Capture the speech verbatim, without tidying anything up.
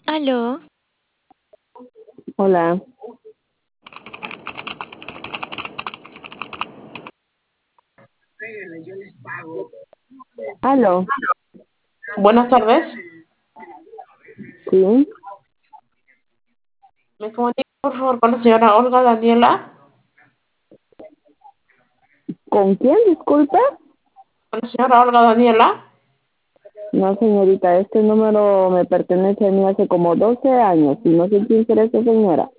Aló, Hola, aló, Buenas tardes. sí, ¿Me comunico, por favor, con la señora Olga Daniela? ¿con quién, disculpa? ¿Con la señora Olga Daniela? No, señorita, este número me pertenece a mí hace como doce años y no sé quién será esa señora.